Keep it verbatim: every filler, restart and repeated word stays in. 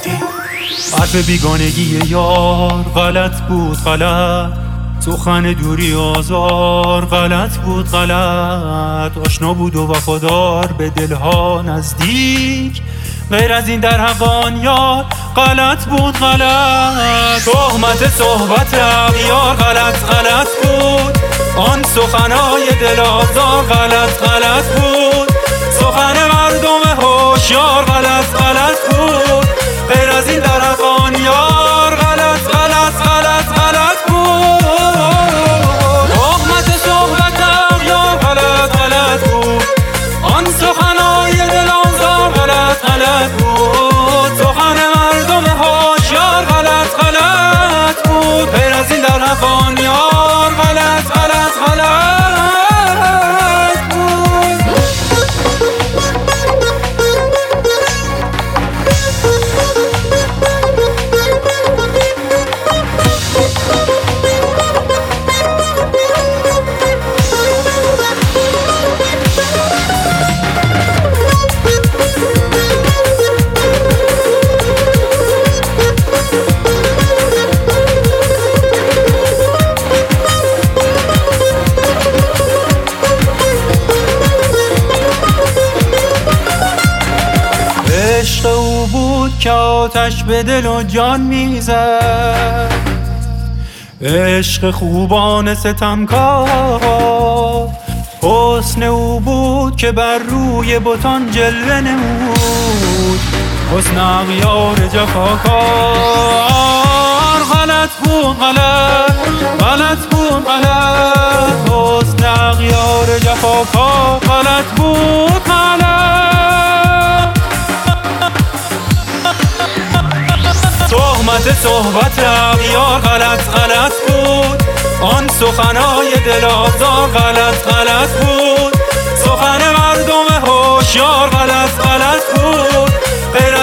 بودی. حرف بیگانگی یار غلط بود غلط، سخن دوری آزار غلط بود غلط، آشنا بود و وفادار به دلها نزدیک، غیر از این در حقان یار غلط بود غلط. تهمت صحبت اغیار غلط غلط بود، آن سخنهای دل آزار غلط غلط بود، سخن مردم هوشیار غلط غلط بود، غیر از این در حقان یار غلط غلط غلط غلط بود. تهمت صحبت اغیار غلط غلط بود، آن سخنهای دل آزار غلط غلط بود، سخن مردم هوشیار غلط غلط بود، غیر از این در حقان یار غلط غلط غلط عشق او بود که آتش به دل و جان میزد، عشق خوبان ستمکار، حسن او بود که بر روی بتان جلوه نمود، حسن اغیار جفاکار غلط بود غلط غلط بود غلط، حسن اغیار جفاکار غلط بود غلط. تهمت صحبت اغیار غلط غلط بود، آن سخنهای دل آزار غلط غلط بود، سخن مردم هوشیار غلط غلط بود، غیر